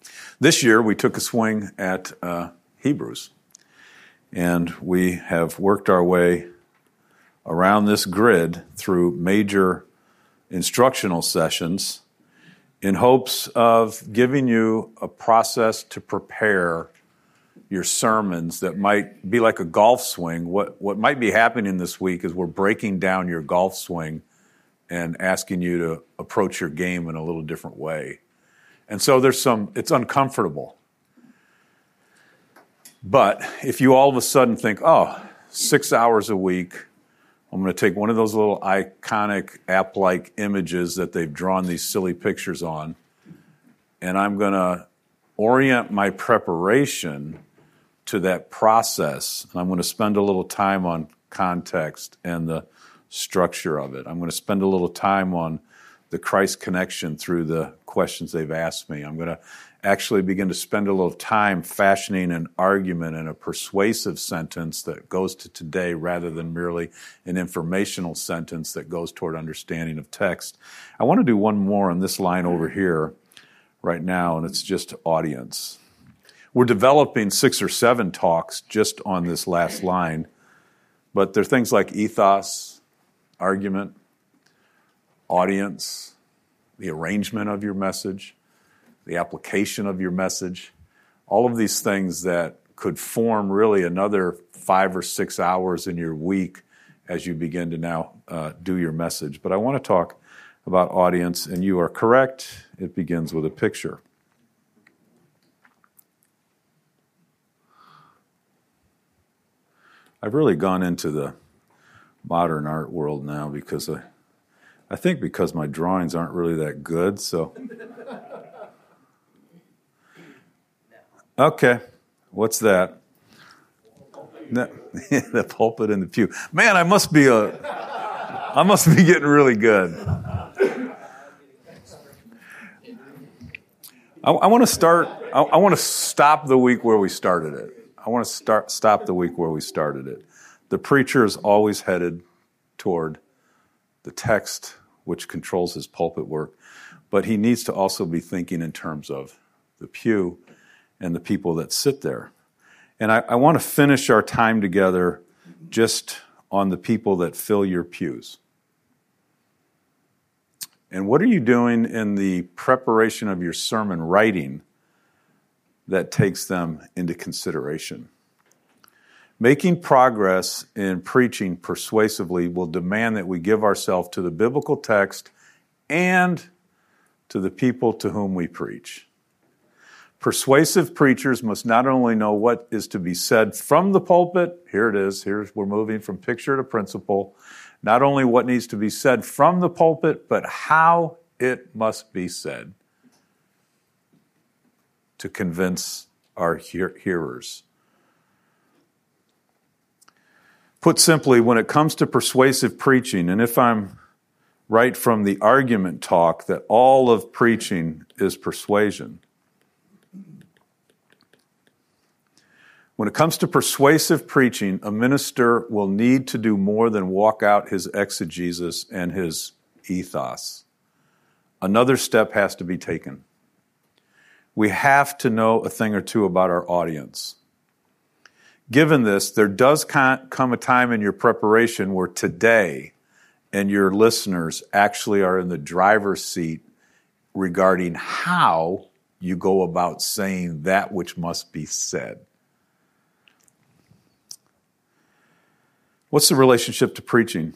This year, we took a swing at Hebrews, and we have worked our way around this grid through major instructional sessions in hopes of giving you a process to prepare your sermons that might be like a golf swing. What might be happening this week is we're breaking down your golf swing and asking you to approach your game in a little different way. And so it's uncomfortable. But if you all of a sudden think, 6 hours a week, I'm going to take one of those little iconic app-like images that they've drawn these silly pictures on, and I'm going to orient my preparation to that process. And I'm going to spend a little time on context and the structure of it. I'm going to spend a little time on the Christ connection through the questions they've asked me. I'm going to actually begin to spend a little time fashioning an argument and a persuasive sentence that goes to today rather than merely an informational sentence that goes toward understanding of text. I want to do one more on this line over here right now, and it's just audience. We're developing 6 or 7 talks just on this last line, but there are things like ethos, argument, audience, the arrangement of your message, the application of your message, all of these things that could form really another 5 or 6 hours in your week as you begin to now do your message. But I want to talk about audience, and you are correct. It begins with a picture. I've really gone into the modern art world now because I think because my drawings aren't really that good, so. Okay, what's that? The pulpit and the pew. Man, I must be getting really good. I want to stop the week where we started it. I want to stop the week where we started it. The preacher is always headed toward the text, which controls his pulpit work, but he needs to also be thinking in terms of the pew and the people that sit there. And I want to finish our time together just on the people that fill your pews. And what are you doing in the preparation of your sermon writing that takes them into consideration? Making progress in preaching persuasively will demand that we give ourselves to the biblical text and to the people to whom we preach. Persuasive preachers must not only know what is to be said from the pulpit, here it is, we're moving from picture to principle, not only what needs to be said from the pulpit, but how it must be said to convince our hearers. Put simply, when it comes to persuasive preaching, and if I'm right from the argument talk that all of preaching is persuasion, when it comes to persuasive preaching, a minister will need to do more than walk out his exegesis and his ethos. Another step has to be taken. We have to know a thing or two about our audience. Given this, there does come a time in your preparation where today and your listeners actually are in the driver's seat regarding how you go about saying that which must be said. What's the relationship to preaching?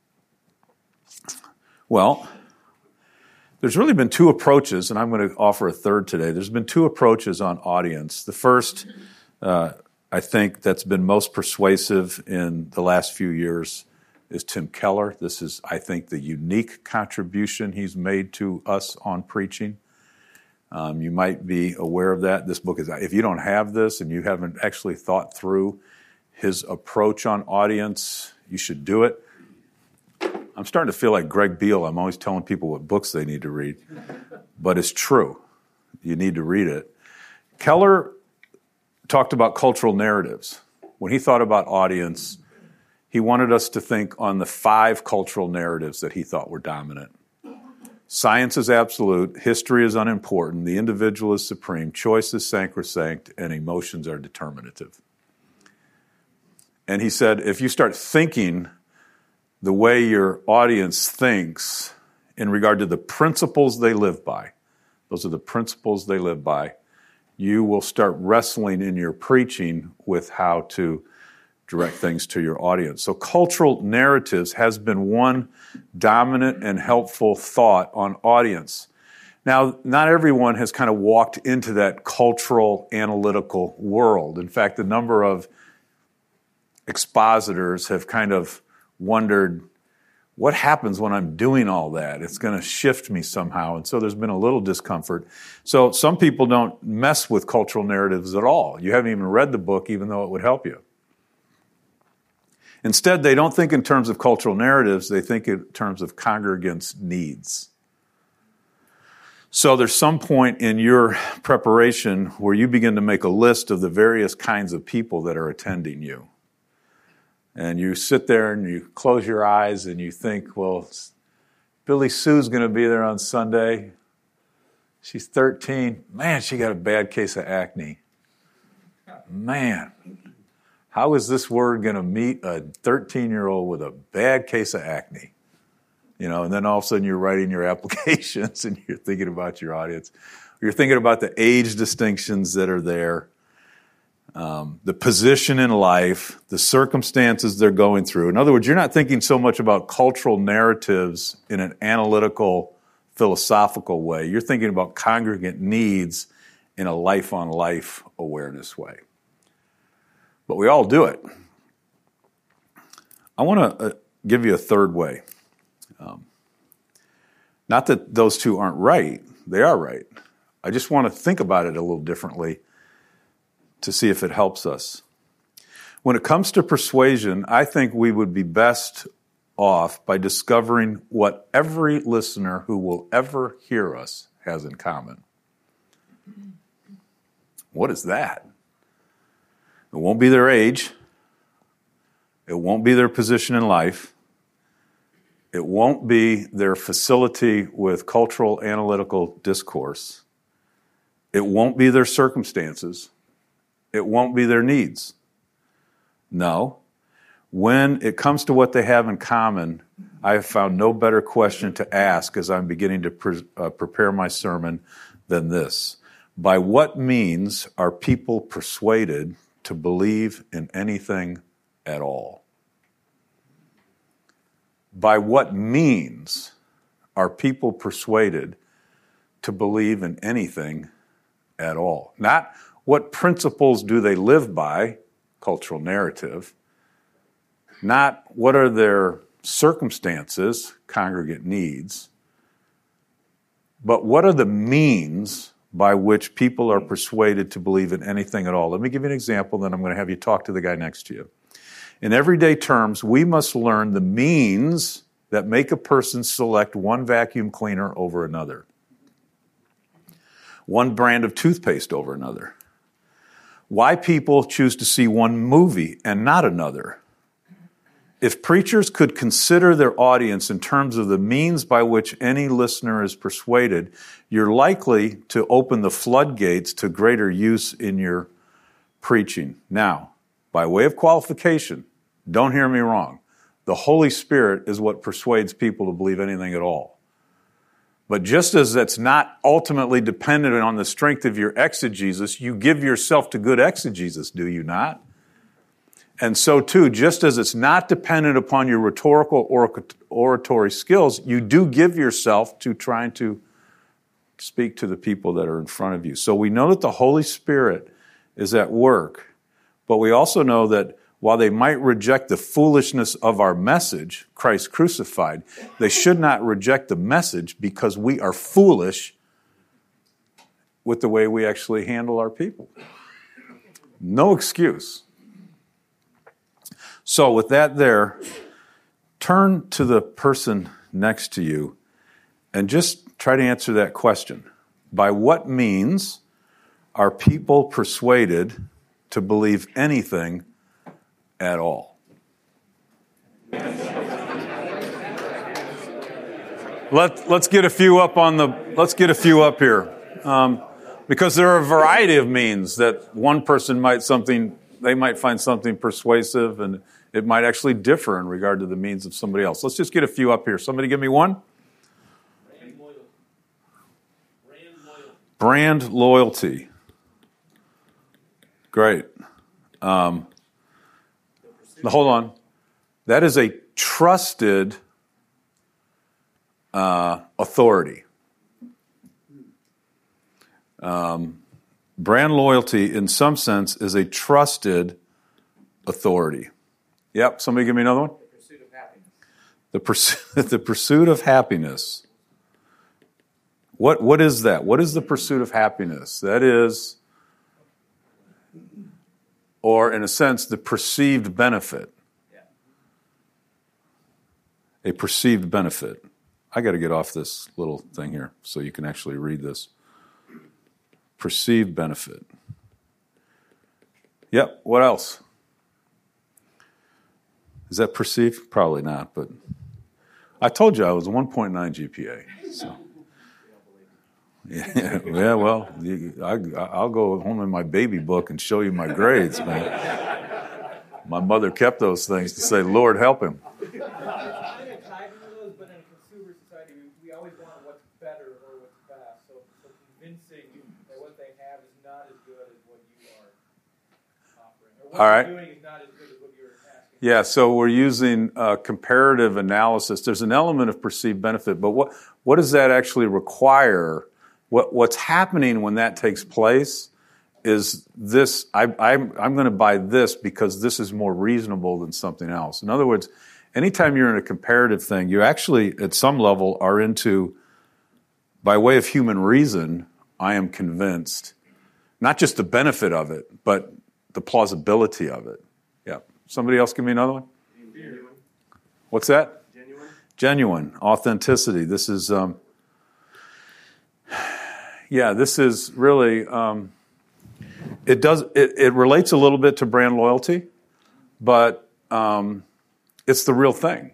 Well, there's really been 2 approaches, and I'm going to offer a third today. There's been 2 approaches on audience. The first, I think, that's been most persuasive in the last few years is Tim Keller. This is, I think, the unique contribution he's made to us on preaching. You might be aware of that. This book is, if you don't have this and you haven't actually thought through his approach on audience, you should do it. I'm starting to feel like Greg Beale. I'm always telling people what books they need to read. But it's true. You need to read it. Keller talked about cultural narratives. When he thought about audience, he wanted us to think on the 5 cultural narratives that he thought were dominant. Science is absolute, history is unimportant, the individual is supreme, choice is sacrosanct, and emotions are determinative. And he said, if you start thinking the way your audience thinks in regard to the principles they live by, those are the principles they live by, you will start wrestling in your preaching with how to direct things to your audience. So cultural narratives has been one dominant and helpful thought on audience. Now, not everyone has kind of walked into that cultural analytical world. In fact, the number of expositors have kind of wondered, what happens when I'm doing all that? It's going to shift me somehow. And so there's been a little discomfort. So some people don't mess with cultural narratives at all. You haven't even read the book, even though it would help you. Instead, they don't think in terms of cultural narratives, they think in terms of congregants' needs. So there's some point in your preparation where you begin to make a list of the various kinds of people that are attending you. And you sit there and you close your eyes and you think, well, Billy Sue's going to be there on Sunday. She's 13. Man, she got a bad case of acne. Man, how is this word going to meet a 13-year-old with a bad case of acne? And then all of a sudden you're writing your applications and you're thinking about your audience. You're thinking about the age distinctions that are there. The position in life, the circumstances they're going through. In other words, you're not thinking so much about cultural narratives in an analytical, philosophical way. You're thinking about congregant needs in a life-on-life awareness way. But we all do it. I want to give you a third way. Not that those two aren't right. They are right. I just want to think about it a little differently to see if it helps us. When it comes to persuasion, I think we would be best off by discovering what every listener who will ever hear us has in common. What is that? It won't be their age. It won't be their position in life. It won't be their facility with cultural analytical discourse. It won't be their circumstances. It won't be their needs. No. When it comes to what they have in common, I have found no better question to ask as I'm beginning to prepare my sermon than this. By what means are people persuaded to believe in anything at all? By what means are people persuaded to believe in anything at all? Not what principles do they live by, cultural narrative. Not what are their circumstances, congregate needs. But what are the means by which people are persuaded to believe in anything at all? Let me give you an example, then I'm going to have you talk to the guy next to you. In everyday terms, we must learn the means that make a person select one vacuum cleaner over another, one brand of toothpaste over another, why people choose to see one movie and not another. If preachers could consider their audience in terms of the means by which any listener is persuaded, you're likely to open the floodgates to greater use in your preaching. Now, by way of qualification, don't hear me wrong. The Holy Spirit is what persuades people to believe anything at all. But just as that's not ultimately dependent on the strength of your exegesis, you give yourself to good exegesis, do you not? And so too, just as it's not dependent upon your rhetorical or oratory skills, you do give yourself to trying to speak to the people that are in front of you. So we know that the Holy Spirit is at work, but we also know that while they might reject the foolishness of our message, Christ crucified, they should not reject the message because we are foolish with the way we actually handle our people. No excuse. So with that there, turn to the person next to you and just try to answer that question. By what means are people persuaded to believe anything at all? Let's get a few up here, because there are a variety of means that one person might find something persuasive, and it might actually differ in regard to the means of somebody else. Let's just get a few up here. Somebody give me one. Brand loyalty. Great. Hold on. That is a trusted authority. Brand loyalty, in some sense, is a trusted authority. Yep. Somebody give me another one. The pursuit of happiness. The pursuit of happiness. What is that? What is the pursuit of happiness? That is, or in a sense, the perceived benefit. Yeah. A perceived benefit. I got to get off this little thing here so you can actually read this. Perceived benefit. Yep. What else? Is that perceived? Probably not, but I told you I was a 1.9 GPA. So. Yeah, well, I'll go home in my baby book and show you my grades, man. My mother kept those things to say, Lord, help him. I think it's tied into those, but in a consumer society, we always want what's better or what's best. So convincing that what they have is not as good as what you are offering. Or what you're doing is not as good as what you're asking. Yeah, so we're using comparative analysis. There's an element of perceived benefit, but what does that actually require? What's happening when that takes place is this, I'm going to buy this because this is more reasonable than something else. In other words, anytime you're in a comparative thing, you actually, at some level, are into, by way of human reason, I am convinced, not just the benefit of it, but the plausibility of it. Yeah. Somebody else give me another one? Genuine. What's that? Genuine. Genuine. Authenticity. This is... Yeah, this is really, it relates a little bit to brand loyalty, but it's the real thing.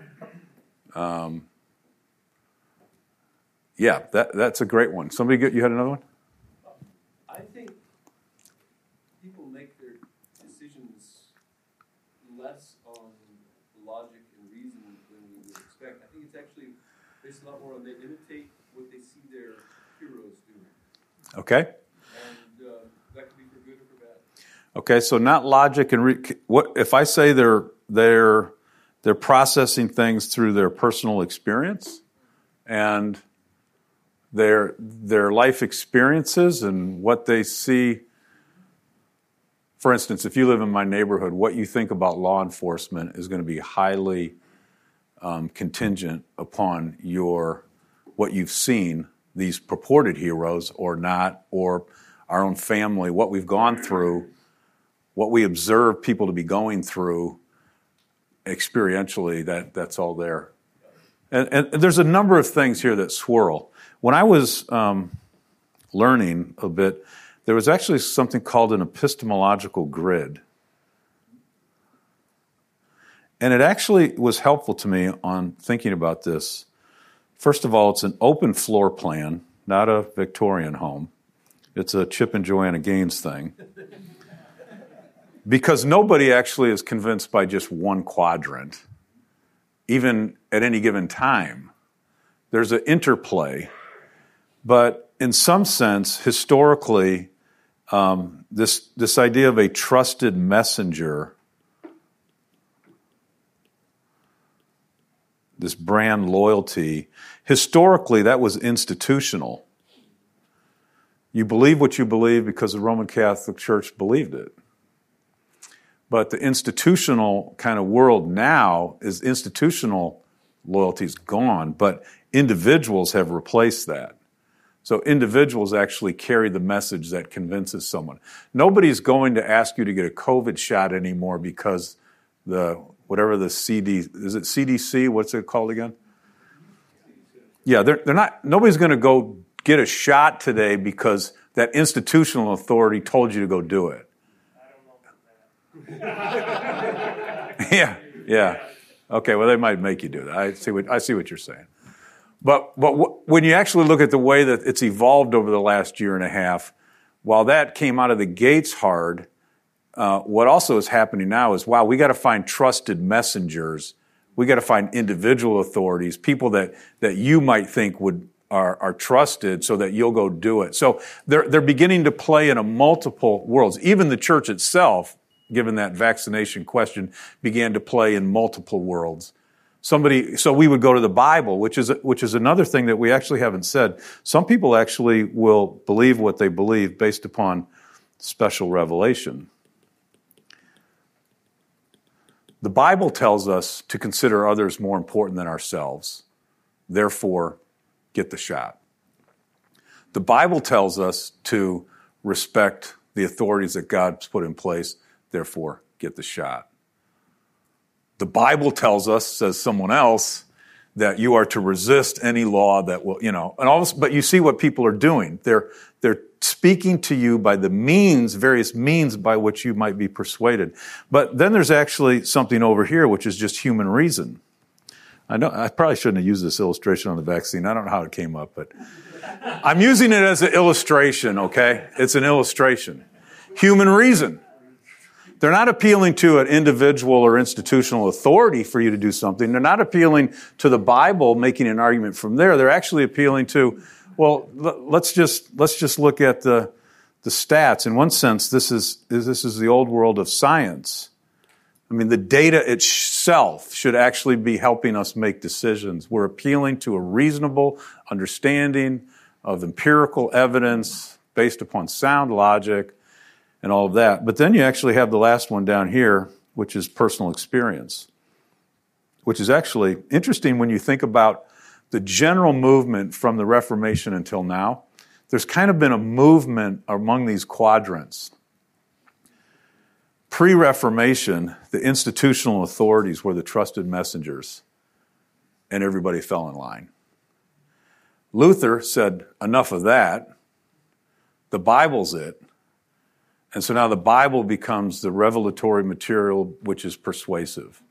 Yeah, that's a great one. You had another one? I think people make their decisions less on logic and reason than we would expect. I think it's actually based a lot more on they imitate what they see their heroes doing. Okay. And that could be for good or for bad. Okay, so not logic and what if I say they're processing things through their personal experience and their life experiences and what they see. For instance, if you live in my neighborhood, what you think about law enforcement is going to be highly contingent upon what you've seen, these purported heroes or not, or our own family, what we've gone through, what we observe people to be going through experientially, that's all there. And there's a number of things here that swirl. When I was learning a bit, there was actually something called an epistemological grid. And it actually was helpful to me on thinking about this. First of all, it's an open floor plan, not a Victorian home. It's a Chip and Joanna Gaines thing. Because nobody actually is convinced by just one quadrant, even at any given time. There's an interplay. But in some sense, historically, this idea of a trusted messenger, this brand loyalty, historically that was institutional. You believe what you believe because the Roman Catholic Church believed it. But the institutional kind of world now is institutional loyalty is gone, but individuals have replaced that. So individuals actually carry the message that convinces someone. Nobody's going to ask you to get a COVID shot anymore because whatever the is it CDC? What's it called again? Yeah, they're not. Nobody's going to go get a shot today because that institutional authority told you to go do it. Yeah. Okay. Well, they might make you do that. I see what you're saying. when you actually look at the way that it's evolved over the last year and a half, while that came out of the gates hard, what also is happening now is, wow, we got to find trusted messengers. We got to find individual authorities, people that you might think are trusted, so that you'll go do it. So they're beginning to play in a multiple worlds. Even the church itself, given that vaccination question, began to play in multiple worlds. So we would go to the Bible, which is another thing that we actually haven't said. Some people actually will believe what they believe based upon special revelation. The Bible tells us to consider others more important than ourselves. Therefore, get the shot. The Bible tells us to respect the authorities that God's put in place. Therefore, get the shot. The Bible tells us, says someone else, that you are to resist any law that will, but you see what people are doing. They're speaking to you by the various means by which you might be persuaded. But then there's actually something over here, which is just human reason. I probably shouldn't have used this illustration on the vaccine. I don't know how it came up, but I'm using it as an illustration, okay? It's an illustration. Human reason. They're not appealing to an individual or institutional authority for you to do something. They're not appealing to the Bible, making an argument from there. They're actually appealing to, well, let's just look at the stats. In one sense, this is the old world of science. I mean, the data itself should actually be helping us make decisions. We're appealing to a reasonable understanding of empirical evidence based upon sound logic and all of that. But then you actually have the last one down here, which is personal experience, which is actually interesting when you think about the general movement from the Reformation until now. There's kind of been a movement among these quadrants. Pre-Reformation, the institutional authorities were the trusted messengers, and everybody fell in line. Luther said, enough of that. The Bible's it. And so now the Bible becomes the revelatory material which is persuasive.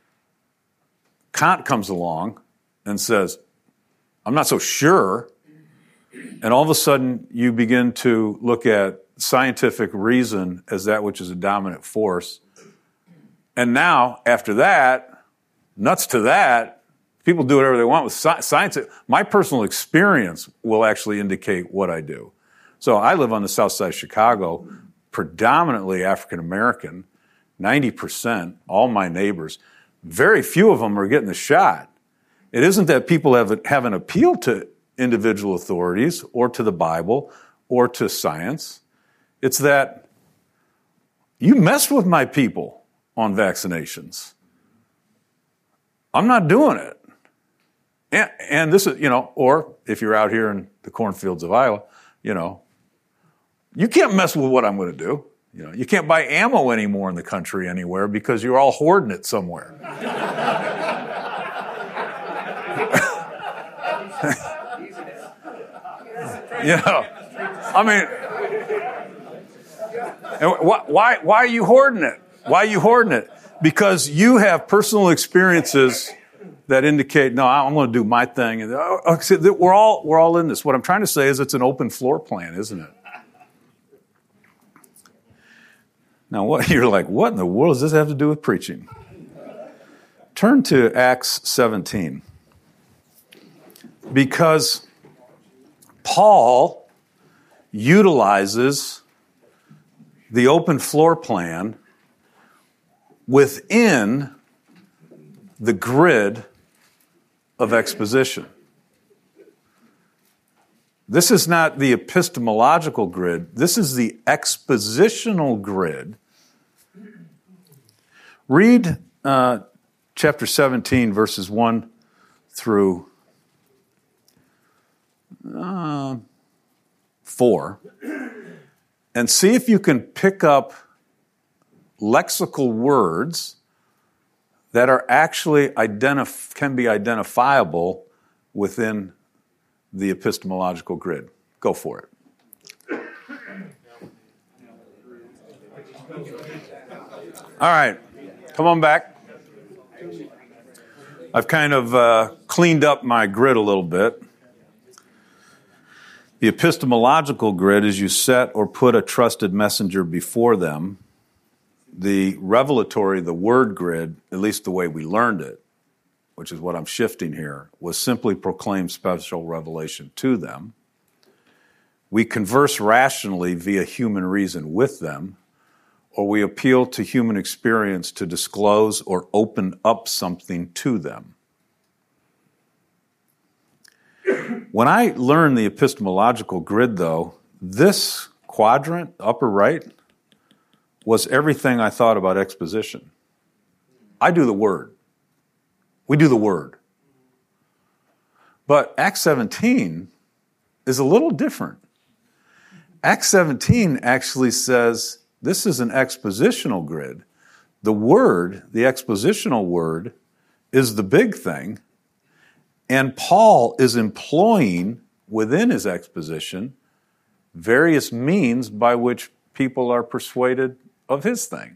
Kant comes along and says, I'm not so sure. And all of a sudden you begin to look at scientific reason as that which is a dominant force. And now, after that, nuts to that, people do whatever they want with science. My personal experience will actually indicate what I do. So I live on the south side of Chicago, predominantly African American, 90%, all my neighbors. Very few of them are getting the shot. It isn't that people haven't appealed to individual authorities or to the Bible or to science. It's that you messed with my people on vaccinations. I'm not doing it. And this is, or if you're out here in the cornfields of Iowa, you can't mess with what I'm going to do. You can't buy ammo anymore in the country anywhere because you're all hoarding it somewhere. I mean, why are you hoarding it? Why are you hoarding it? Because you have personal experiences that indicate, no, I'm going to do my thing. And we're all in this. What I'm trying to say is it's an open floor plan, isn't it? Now, you're like, what in the world does this have to do with preaching? Turn to Acts 17. Because Paul utilizes the open floor plan within the grid of exposition. This is not the epistemological grid. This is the expositional grid. Read chapter 17, verses 1 through 4, and see if you can pick up lexical words that are actually can be identifiable within the epistemological grid. Go for it. All right, come on back. I've kind of cleaned up my grid a little bit. The epistemological grid is you set or put a trusted messenger before them. The revelatory, the word grid, at least the way we learned it, which is what I'm shifting here, was simply proclaim special revelation to them. We converse rationally via human reason with them, or we appeal to human experience to disclose or open up something to them. When I learned the epistemological grid, though, this quadrant, upper right, was everything I thought about exposition. I do the word. We do the word. But Acts 17 is a little different. Acts 17 actually says this is an expositional grid. The word, the expositional word, is the big thing. And Paul is employing within his exposition various means by which people are persuaded of his thing.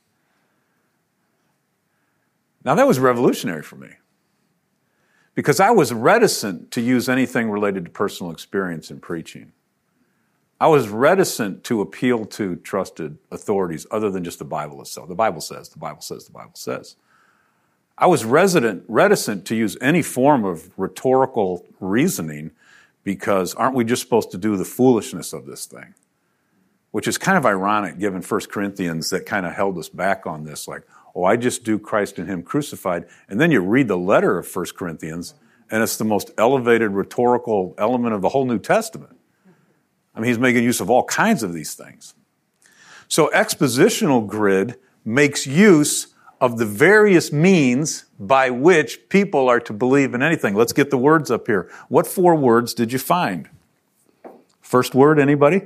Now that was revolutionary for me because I was reticent to use anything related to personal experience in preaching. I was reticent to appeal to trusted authorities other than just the Bible itself. The Bible says, the Bible says, the Bible says. I was reticent to use any form of rhetorical reasoning because aren't we just supposed to do the foolishness of this thing? Which is kind of ironic given 1 Corinthians that kind of held us back on this, like, oh, I just do Christ and Him crucified. And then you read the letter of 1 Corinthians, and it's the most elevated rhetorical element of the whole New Testament. I mean, he's making use of all kinds of these things. So expositional grid makes use of the various means by which people are to believe in anything. Let's get the words up here. What 4 words did you find? First word, anybody?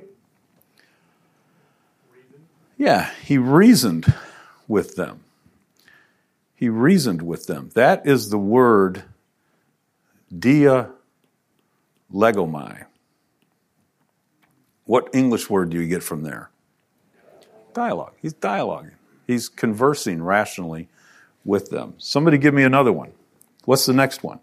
Reason. Yeah, he reasoned with them. He reasoned with them. That is the word dia legomai. What English word do you get from there? Dialogue. He's dialoguing. He's conversing rationally with them. Somebody give me another one. What's the next one?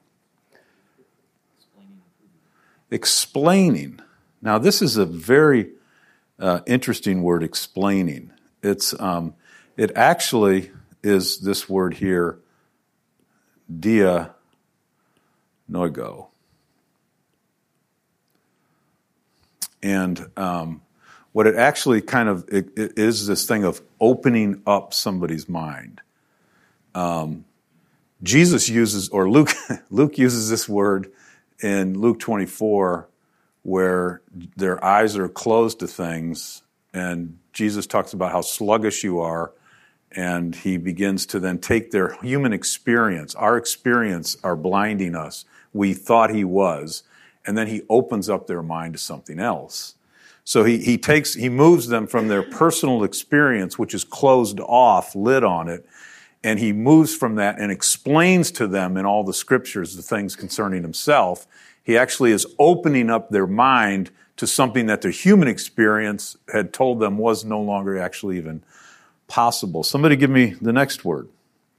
Explaining. Now, this is a very interesting word, explaining. It actually is this word here, dia noigo. And what it actually kind of it is this thing of opening up somebody's mind. Jesus uses, or Luke uses this word in Luke 24, where their eyes are closed to things, and Jesus talks about how sluggish you are, and he begins to then take their human experience, our experience are blinding us. We thought he was, and then he opens up their mind to something else. So he moves them from their personal experience, which is closed off, lid on it, and he moves from that and explains to them in all the scriptures the things concerning himself. He actually is opening up their mind to something that their human experience had told them was no longer actually even possible. Somebody give me the next word.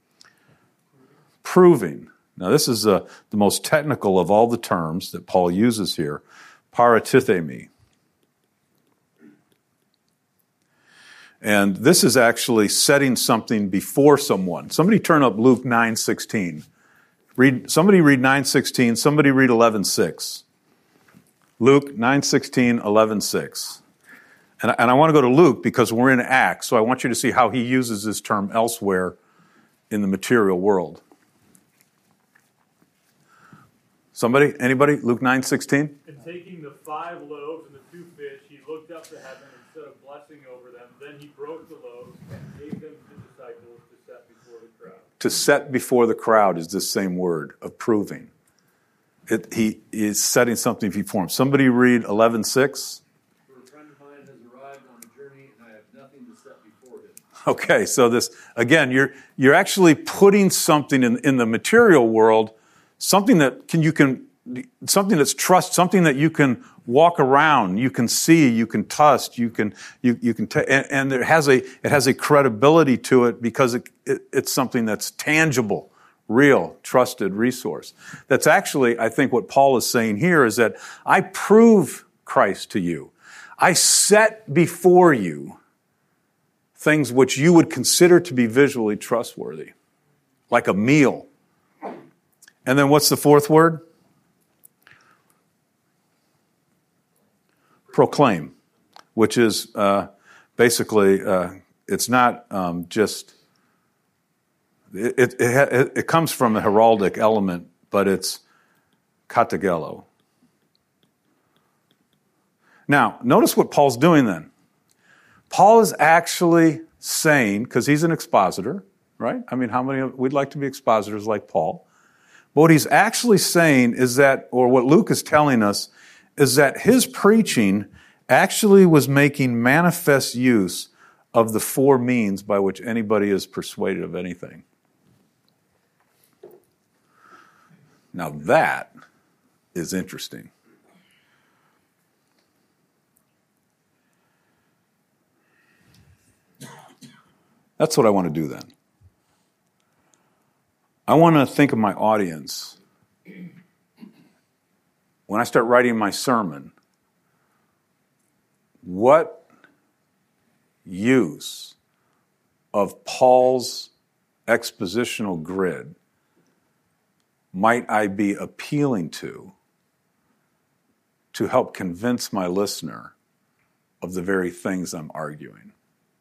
Proving. Now this is the most technical of all the terms that Paul uses here. Paratithemi. And this is actually setting something before someone. Somebody turn up Luke 9:16. Somebody read 9:16. Somebody read 11:6. Luke 9:16, 11:6. And I want to go to Luke because we're in Acts, so I want you to see how he uses this term elsewhere in the material world. Somebody? Anybody? Luke 9:16? And taking the 5 loaves and the 2 fish, he looked up to heaven and said a blessing over them. Then he broke the loaves and gave them to the disciples to set before the crowd. To set before the crowd is this same word of proving. He is setting something before him. Somebody read 11:6. For a friend of mine has arrived on a journey, and I have nothing to set before him. Okay, so this again, you're actually putting something in the material world, something that something that's trust, something that you can walk around, you can see, you can touch, and it has a credibility to it because it's something that's tangible, real, trusted resource. That's actually, I think what Paul is saying here is that I prove Christ to you. I set before you things which you would consider to be visually trustworthy, like a meal. And then what's the fourth word? Proclaim, which is basically, it's not just, it comes from a heraldic element, but it's kategelo. Now, notice what Paul's doing then. Paul is actually saying, because he's an expositor, right? I mean, how many we'd like to be expositors like Paul? But what he's actually saying is that, or what Luke is telling us, is that his preaching actually was making manifest use of the four means by which anybody is persuaded of anything. Now that is interesting. That's what I want to do then. I want to think of my audience. When I start writing my sermon, what use of Paul's expositional grid might I be appealing to help convince my listener of the very things I'm arguing?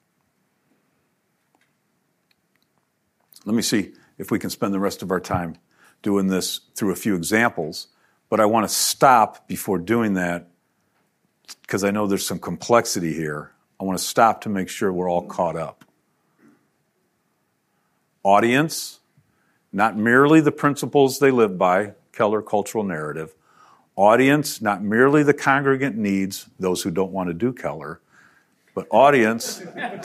Let me see if we can spend the rest of our time doing this through a few examples, but I want to stop before doing that because I know there's some complexity here. I want to stop to make sure we're all caught up. Audience, not merely the principles they live by, Keller cultural narrative. Audience, not merely the congregant needs, those who don't want to do Keller, but audience,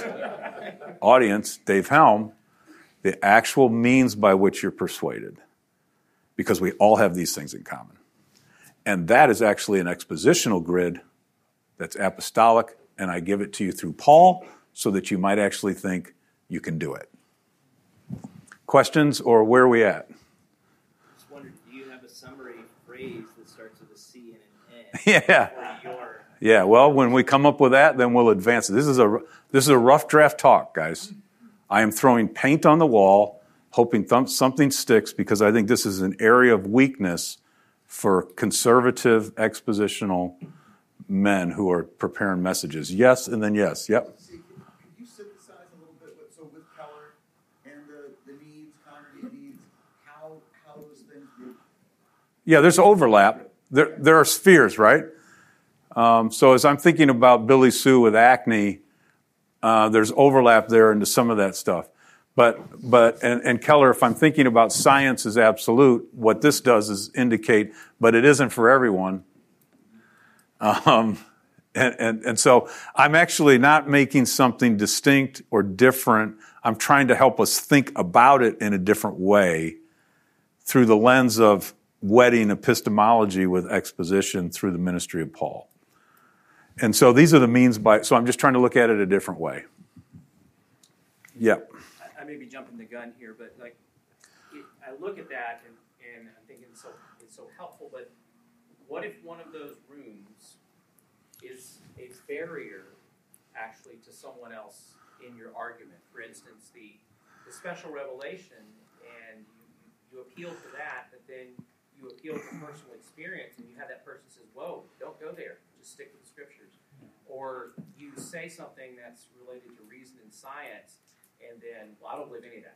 Dave Helm, the actual means by which you're persuaded. Because we all have these things in common. And that is actually an expositional grid that's apostolic, and I give it to you through Paul so that you might actually think you can do it. Questions, or where are we at? I just wondered, do you have a summary phrase that starts with a C and an N? Yeah. Yeah, well, when we come up with that, then we'll advance it. This is a rough draft talk, guys. I am throwing paint on the wall, hoping something sticks, because I think this is an area of weakness for conservative expositional men who are preparing messages. Yes, and then yes. Yep. Could you synthesize a little bit, so with Keller and the needs, congregate needs, how those things do? Yeah, there's overlap. There are spheres, right? So as I'm thinking about Billy Sue with acne, there's overlap there into some of that stuff. But Keller, if I'm thinking about science as absolute, what this does is indicate, but it isn't for everyone. And so I'm actually not making something distinct or different. I'm trying to help us think about it in a different way through the lens of wedding epistemology with exposition through the ministry of Paul. And so these are the means so I'm just trying to look at it a different way. Yeah. I may be jumping the gun here, but I look at that and I'm thinking it's so helpful, but what if one of those rooms is a barrier actually to someone else in your argument? For instance, the special revelation, and you appeal to that, but then you appeal to personal experience, and you have that person says, whoa, don't go there, just stick with the scriptures. Or you say something that's related to reason and science, and then, well, I don't believe any of that.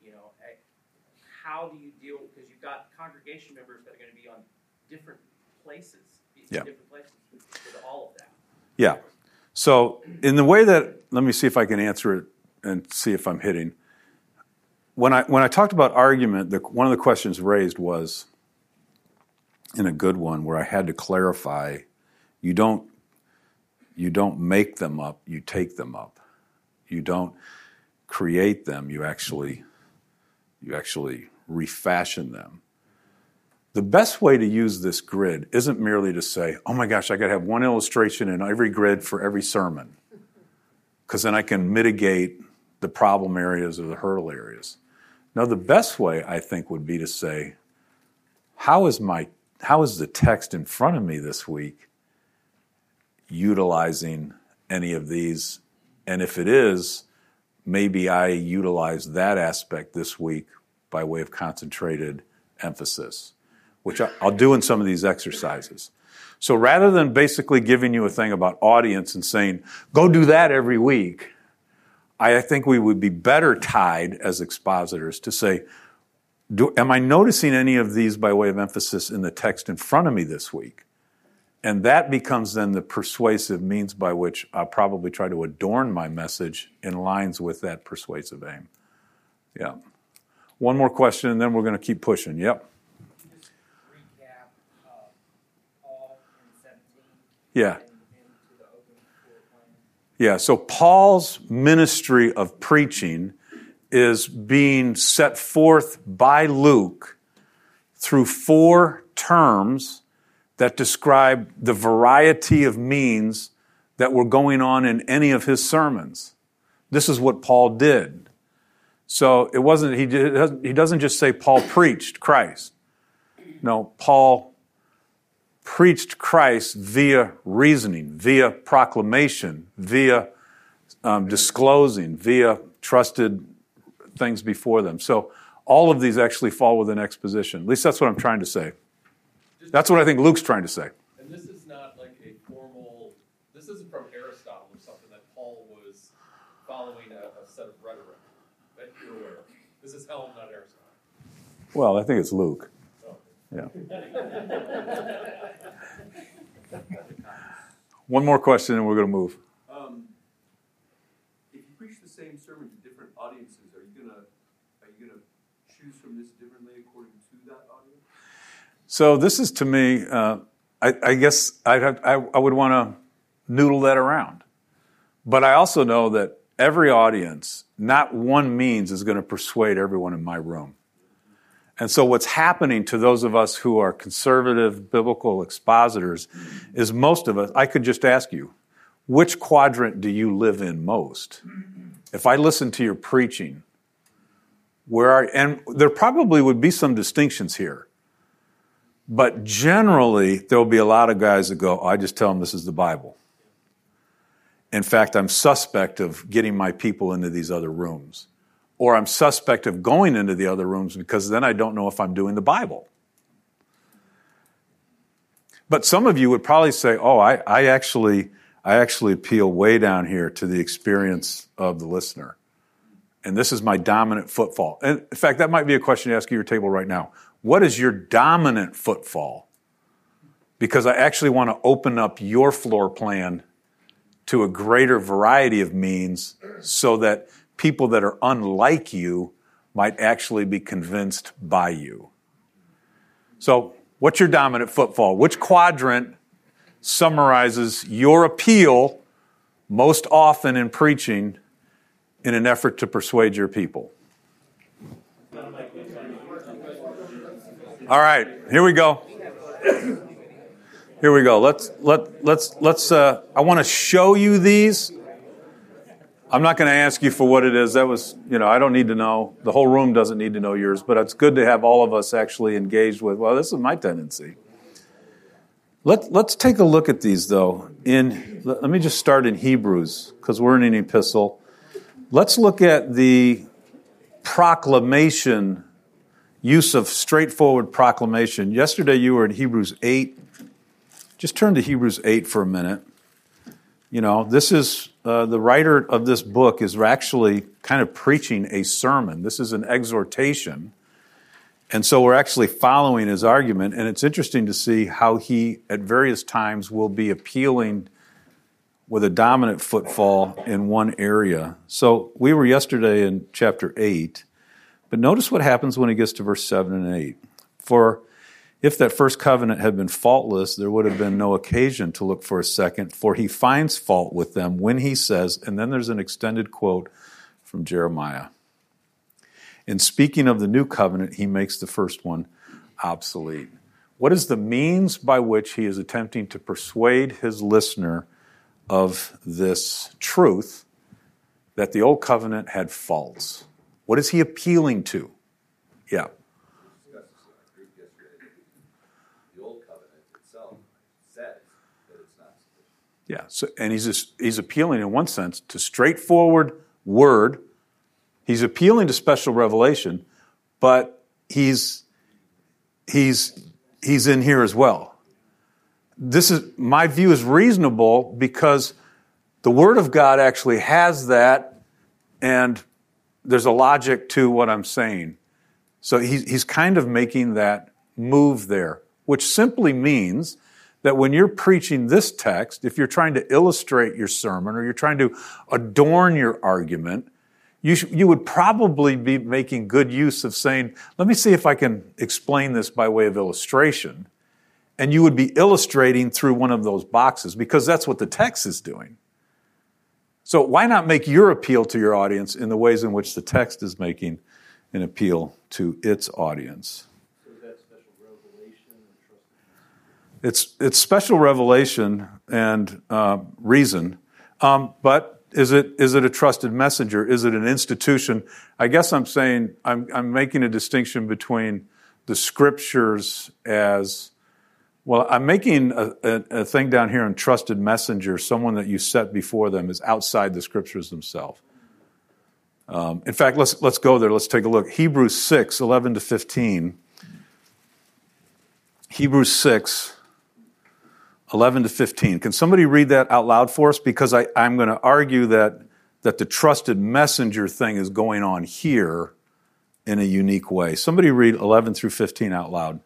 How do you deal, because you've got congregation members that are going to be on different places, different places with all of that. Yeah. So in the way that, let me see if I can answer it and see if I'm hitting. When I talked about argument, one of the questions raised was, in a good one, where I had to clarify, you don't make them up, you take them up. You don't create them, you actually refashion them. The best way to use this grid isn't merely to say, oh my gosh, I got to have one illustration in every grid for every sermon, because then I can mitigate the problem areas or the hurdle areas. Now, the best way, I think, would be to say, how is the text in front of me this week utilizing any of these? And if it is, maybe I utilize that aspect this week by way of concentrated emphasis, which I'll do in some of these exercises. So rather than basically giving you a thing about audience and saying, go do that every week, I think we would be better tied as expositors to say, am I noticing any of these by way of emphasis in the text in front of me this week? And that becomes then the persuasive means by which I'll probably try to adorn my message in lines with that persuasive aim. Yeah. One more question, and then we're going to keep pushing. Yep. Just recap Paul in 17. Yeah. And into the open floor plan. Yeah, so Paul's ministry of preaching is being set forth by Luke through 4 terms that describe the variety of means that were going on in any of his sermons. This is what Paul did. So it wasn't, he doesn't just say Paul preached Christ. No, Paul preached Christ via reasoning, via proclamation, via disclosing, via trusted things before them. So all of these actually fall within exposition. At least that's what I'm trying to say. That's what I think Luke's trying to say. And this is not like a formal, this isn't from Aristotle or something that Paul was following a set of rhetoric that you're aware of. This is Helm, not Aristotle. Well, I think it's Luke. Oh. Yeah. One more question and we're going to move. If you preach the same sermon to different audiences, are you gonna choose from this differently according to that audience? So this is, to me, I guess I would want to noodle that around. But I also know that every audience, not one means is going to persuade everyone in my room. And so what's happening to those of us who are conservative biblical expositors is most of us, I could just ask you, which quadrant do you live in most? If I listen to your preaching, and there probably would be some distinctions here. But generally, there'll be a lot of guys that go, I just tell them this is the Bible. In fact, I'm suspect of getting my people into these other rooms. Or I'm suspect of going into the other rooms because then I don't know if I'm doing the Bible. But some of you would probably say, I actually appeal way down here to the experience of the listener. And this is my dominant footfall. And in fact, that might be a question to ask at your table right now. What is your dominant footfall? Because I actually want to open up your floor plan to a greater variety of means so that people that are unlike you might actually be convinced by you. So, what's your dominant footfall? Which quadrant summarizes your appeal most often in preaching in an effort to persuade your people? All right, here we go. Here we go. Let's I want to show you these. I'm not going to ask you for what it is. That was, I don't need to know. The whole room doesn't need to know yours, but it's good to have all of us actually engaged with, well, this is my tendency. Let's take a look at these, though. Let me just start in Hebrews, because we're in an epistle. Let's look at the proclamation, use of straightforward proclamation. Yesterday you were in Hebrews 8. Just turn to Hebrews 8 for a minute. This is, the writer of this book is actually kind of preaching a sermon. This is an exhortation. And so we're actually following his argument, and it's interesting to see how he, at various times, will be appealing with a dominant footfall in one area. So we were yesterday in chapter 8, but notice what happens when he gets to verse 7 and 8. For if that first covenant had been faultless, there would have been no occasion to look for a second, for he finds fault with them when he says, and then there's an extended quote from Jeremiah. In speaking of the new covenant, he makes the first one obsolete. What is the means by which he is attempting to persuade his listener of this truth that the old covenant had faults? What is he appealing to? Yeah. We discussed this in our group yesterday. The old covenant itself says that it's not sufficient. Yeah. So, and he's appealing in one sense to straightforward word. He's appealing to special revelation, but he's in here as well. My view is reasonable because the Word of God actually has that, and there's a logic to what I'm saying. So he's kind of making that move there, which simply means that when you're preaching this text, if you're trying to illustrate your sermon or you're trying to adorn your argument, you would probably be making good use of saying, let me see if I can explain this by way of illustration. And you would be illustrating through one of those boxes because that's what the text is doing. So why not make your appeal to your audience in the ways in which the text is making an appeal to its audience? So is that special revelation and trust? It's special revelation and reason, but is it a trusted messenger? Is it an institution? I guess I'm saying I'm making a distinction between the scriptures as well. I'm making a thing down here in trusted messenger. Someone that you set before them is outside the scriptures themselves. In fact, let's go there. Let's take a look. Hebrews 6, 11 to 15. Hebrews 6. 11 to 15. Can somebody read that out loud for us? Because I'm going to argue that the trusted messenger thing is going on here in a unique way. Somebody read 11 through 15 out loud.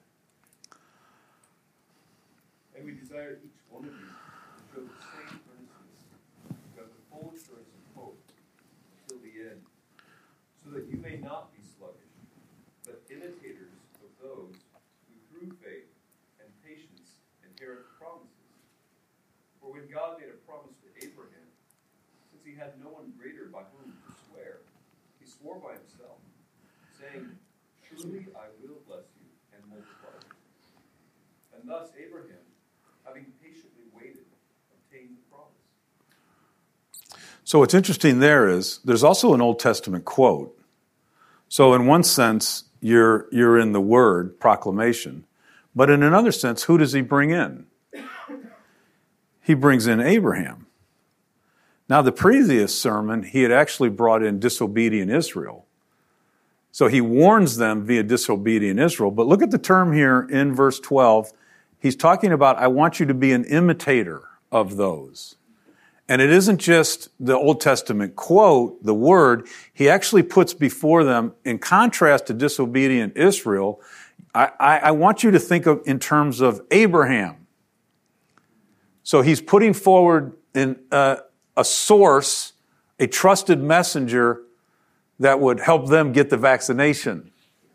And we desire each one of you to show the same earnestness, to have the full assurance of hope till the end, so that you may not be sluggish, but imitators of those who through faith and patience inherit the promises. For when God made a promise to Abraham, since he had no one greater by whom to swear, he swore by himself, saying, Truly I will bless you and multiply you. And thus Abraham, having patiently waited, obtained the promise. So what's interesting there is there's also an Old Testament quote. So in one sense, you're in the word, proclamation. But in another sense, who does he bring in? He brings in Abraham. Now, the previous sermon, he had actually brought in disobedient Israel. So he warns them via disobedient Israel. But look at the term here in verse 12. He's talking about, I want you to be an imitator of those. And it isn't just the Old Testament quote, the word. He actually puts before them, in contrast to disobedient Israel, I want you to think of in terms of Abraham. So he's putting forward a source, a trusted messenger that would help them get the vaccination.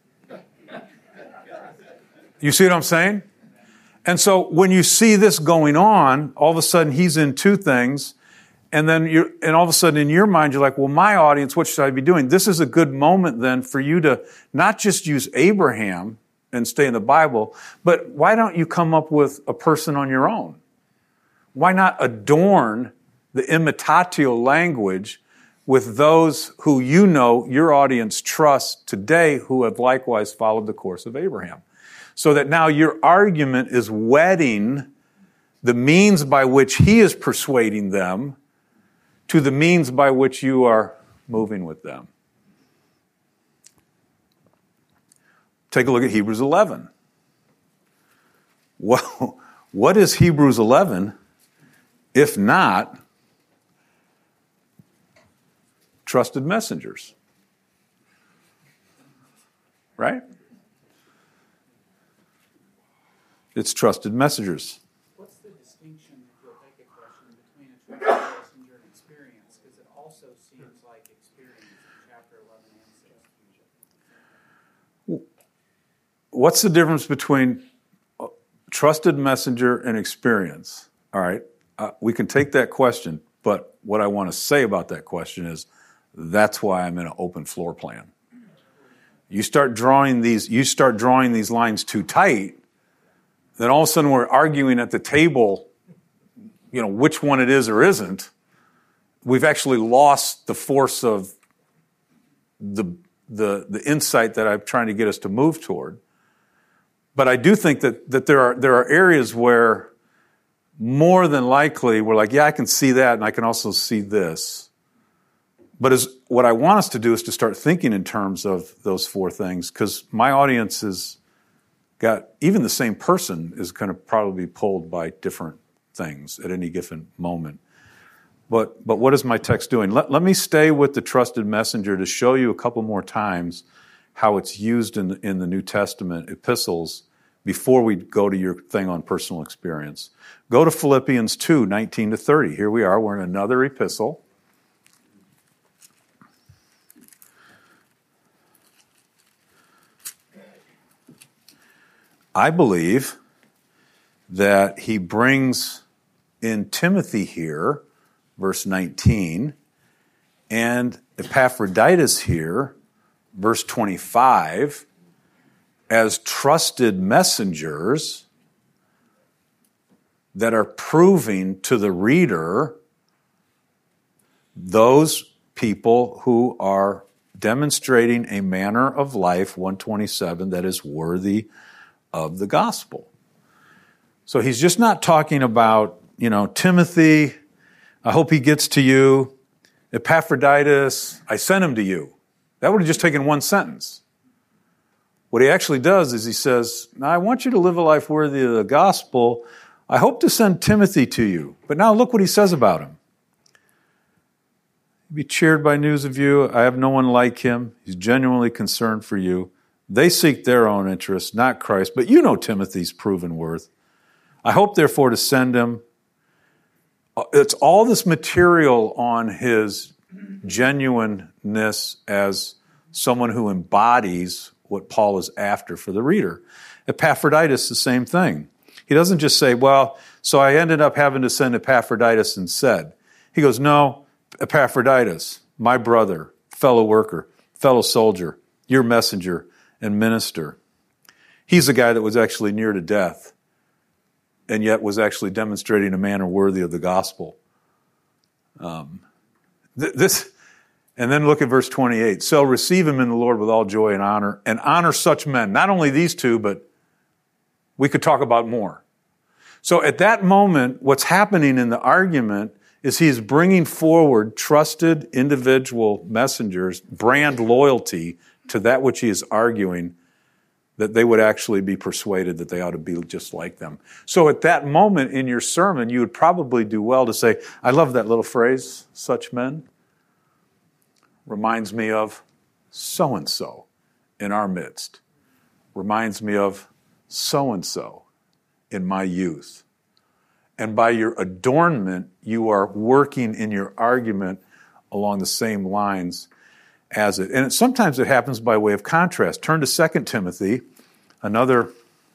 You see what I'm saying? And so when you see this going on, all of a sudden he's in two things, and then all of a sudden in your mind you're like, well, my audience, what should I be doing? This is a good moment then for you to not just use Abraham and stay in the Bible, but why don't you come up with a person on your own? Why not adorn the imitatio language with those who you know your audience trusts today who have likewise followed the course of Abraham? So that now your argument is wedding the means by which he is persuading them to the means by which you are moving with them. Take a look at Hebrews 11. Well, what is Hebrews 11 if not trusted messengers? Right? It's trusted messengers. What's the distinction, if you'll take a question, between a trusted messenger and experience? Because it also seems like experience in chapter 11 and 6. What's the difference between trusted messenger and experience? All right. We can take that question, but what I want to say about that question is that's why I'm in an open floor plan. You start drawing these lines too tight, then all of a sudden we're arguing at the table, which one it is or isn't. We've actually lost the force of the the insight that I'm trying to get us to move toward. But I do think that there are areas where more than likely we're like, yeah, I can see that, and I can also see this. But what I want us to do is to start thinking in terms of those four things, because my audience has got, even the same person is going to probably be pulled by different things at any given moment. But what is my text doing? Let me stay with the trusted messenger to show you a couple more times how it's used in the New Testament epistles before we go to your thing on personal experience. Go to Philippians 2, 19 to 30. Here we are. We're in another epistle. I believe that he brings in Timothy here, verse 19, and Epaphroditus here, verse 25, as trusted messengers that are proving to the reader those people who are demonstrating a manner of life, 127, that is worthy of the gospel. So he's just not talking about, Timothy, I hope he gets to you. Epaphroditus, I sent him to you. That would have just taken one sentence. What he actually does is he says, now I want you to live a life worthy of the gospel. I hope to send Timothy to you. But now look what he says about him. Be cheered by news of you. I have no one like him. He's genuinely concerned for you. They seek their own interests, not Christ. But you know Timothy's proven worth. I hope, therefore, to send him. It's all this material on his genuineness as someone who embodies what Paul is after for the reader. Epaphroditus, the same thing. He doesn't just say, well, so I ended up having to send Epaphroditus instead. He goes, no, Epaphroditus, my brother, fellow worker, fellow soldier, your messenger and minister. He's the guy that was actually near to death and yet was actually demonstrating a manner worthy of the gospel. And then look at verse 28. So receive him in the Lord with all joy and honor such men. Not only these two, but we could talk about more. So at that moment, what's happening in the argument is he's bringing forward trusted individual messengers, brand loyalty to that which he is arguing, that they would actually be persuaded that they ought to be just like them. So at that moment in your sermon, you would probably do well to say, I love that little phrase, such men. Reminds me of so-and-so in our midst. Reminds me of so-and-so in my youth. And by your adornment, you are working in your argument along the same lines as it. And sometimes it happens by way of contrast. Turn to 2 Timothy, another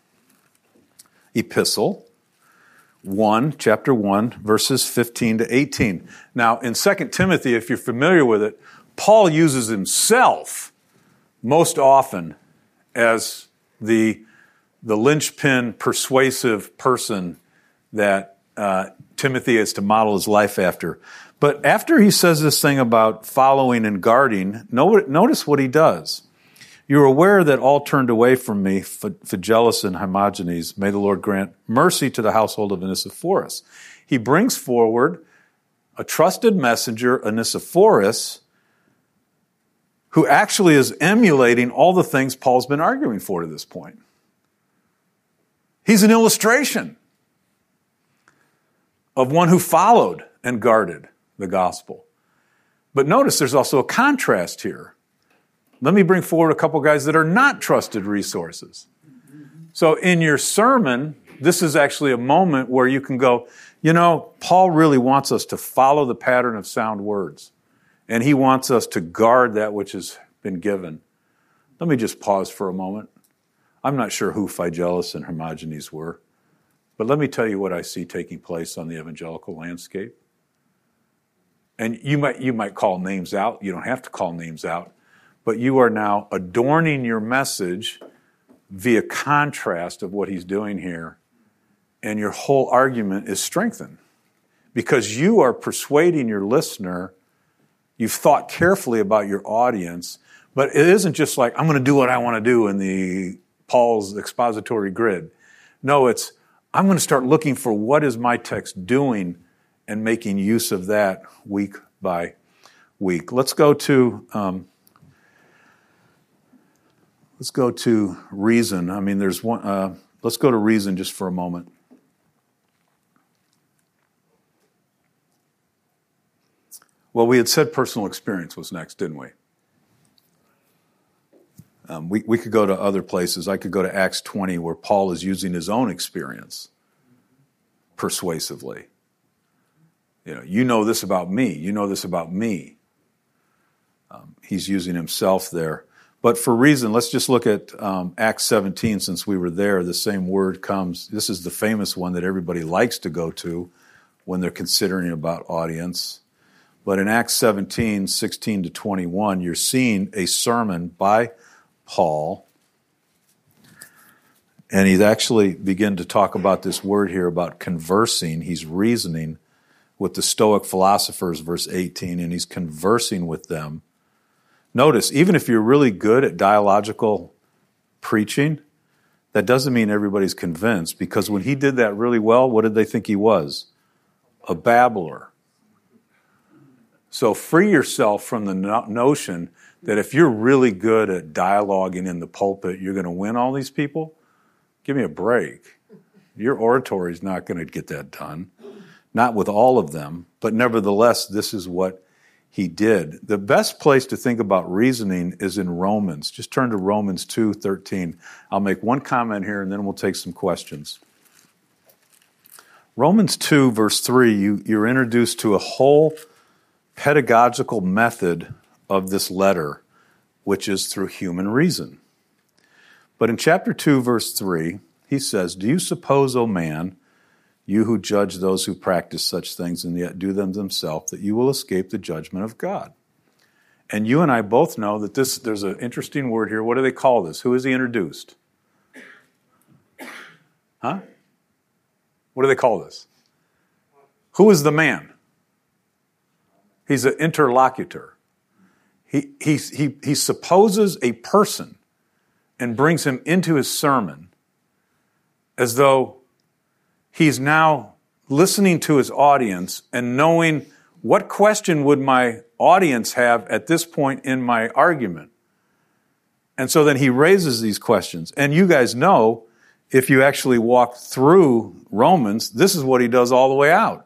epistle, chapter 1, verses 15 to 18. Now, in 2 Timothy, if you're familiar with it, Paul uses himself most often as the linchpin persuasive person that Timothy is to model his life after. But after he says this thing about following and guarding, notice what he does. You're aware that all turned away from me, Phygellus and Hermogenes. May the Lord grant mercy to the household of Onesiphorus. He brings forward a trusted messenger, Onesiphorus, who actually is emulating all the things Paul's been arguing for to this point. He's an illustration of one who followed and guarded the gospel. But notice there's also a contrast here. Let me bring forward a couple guys that are not trusted resources. So in your sermon, this is actually a moment where you can go, Paul really wants us to follow the pattern of sound words. And he wants us to guard that which has been given. Let me just pause for a moment. I'm not sure who Phygellus and Hermogenes were, but let me tell you what I see taking place on the evangelical landscape. And you might call names out. You don't have to call names out. But you are now adorning your message via contrast of what he's doing here. And your whole argument is strengthened. Because you are persuading your listener. You've thought carefully about your audience, But it isn't just like, I'm going to do what I want to do in the Paul's expository grid. No, it's, I'm going to start looking for what is my text doing and making use of that week by week. Let's go to reason. I mean, there's one. Let's go to reason just for a moment. Well, we had said personal experience was next, didn't we? We could go to other places. I could go to Acts 20 where Paul is using his own experience persuasively. You know this about me. You know this about me. He's using himself there. But for reason, let's just look at Acts 17 since we were there. The same word comes. This is the famous one that everybody likes to go to when they're considering about audience. But in Acts 17, 16 to 21, you're seeing a sermon by Paul. And he's actually begun to talk about this word here about conversing. He's reasoning with the Stoic philosophers, verse 18, and he's conversing with them. Notice, even if you're really good at dialogical preaching, that doesn't mean everybody's convinced, because when he did that really well, what did they think he was? A babbler. So free yourself from the notion that if you're really good at dialoguing in the pulpit, you're going to win all these people. Give me a break. Your oratory is not going to get that done. Not with all of them, but nevertheless, this is what he did. The best place to think about reasoning is in Romans. Just turn to Romans 2:13. I'll make one comment here and then we'll take some questions. Romans 2, verse 3, you're introduced to a whole pedagogical method of this letter, which is through human reason. But in chapter 2, verse 3, he says, "Do you suppose, O man, you who judge those who practice such things and yet do them themselves, that you will escape the judgment of God?" And you and I both know that there's an interesting word here. What do they call this? Who is he introduced? Huh? What do they call this? Who is the man? He's an interlocutor. He supposes a person and brings him into his sermon as though he's now listening to his audience and knowing what question would my audience have at this point in my argument. And so then he raises these questions. And you guys know, if you actually walk through Romans, this is what he does all the way out.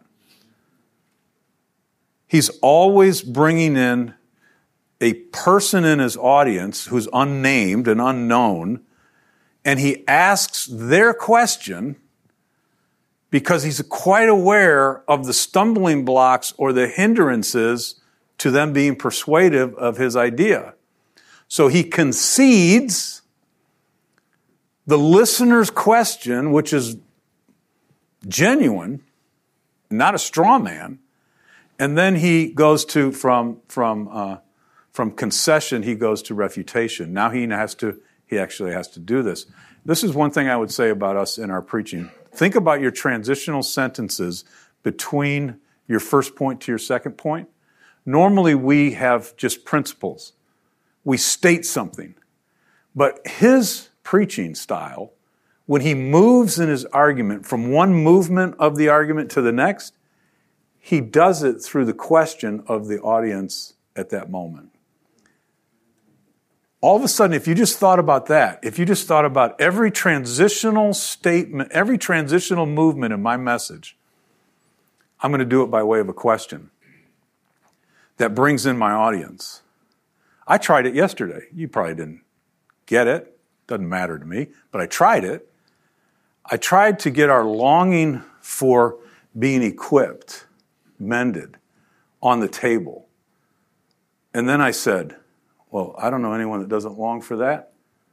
He's always bringing in a person in his audience who's unnamed and unknown, and he asks their question because he's quite aware of the stumbling blocks or the hindrances to them being persuasive of his idea. So he concedes the listener's question, which is genuine, not a straw man, and then he goes to from concession, he goes to refutation. Now he actually has to do this. This is one thing I would say about us in our preaching. Think about your transitional sentences between your first point to your second point. Normally we have just principles. We state something. But his preaching style, when he moves in his argument from one movement of the argument to the next, he does it through the question of the audience at that moment. All of a sudden, if you just thought about that, if you just thought about every transitional statement, every transitional movement in my message, I'm going to do it by way of a question that brings in my audience. I tried it yesterday. You probably didn't get it. Doesn't matter to me, but I tried it. I tried to get our longing for being equipped, mended, on the table. And then I said, well, I don't know anyone that doesn't long for that.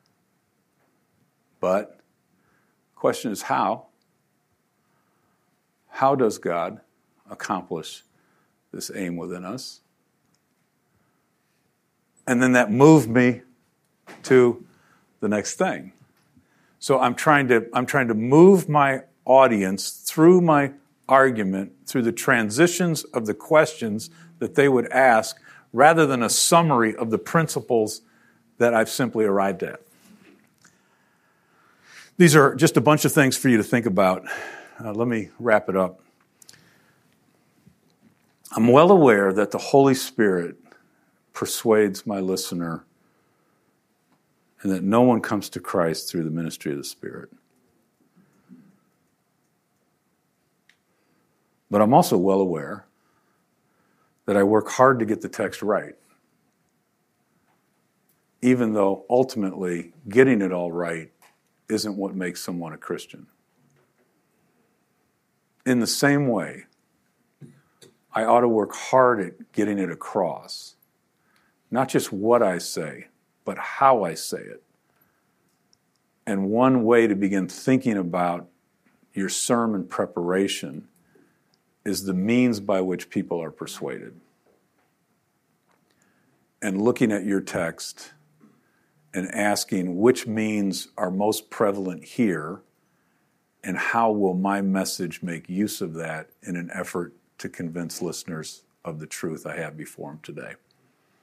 But the question is how? How does God accomplish this aim within us? And then that moved me to the next thing. So I'm trying to move my audience through my argument, through the transitions of the questions that they would ask, rather than a summary of the principles that I've simply arrived at. These are just a bunch of things for you to think about. Let me wrap it up. I'm well aware that the Holy Spirit persuades my listener and that no one comes to Christ through the ministry of the Spirit. But I'm also well aware that I work hard to get the text right, even though ultimately getting it all right isn't what makes someone a Christian. In the same way, I ought to work hard at getting it across. Not just what I say, but how I say it. And one way to begin thinking about your sermon preparation is the means by which people are persuaded. And looking at your text and asking which means are most prevalent here and how will my message make use of that in an effort to convince listeners of the truth I have before them today.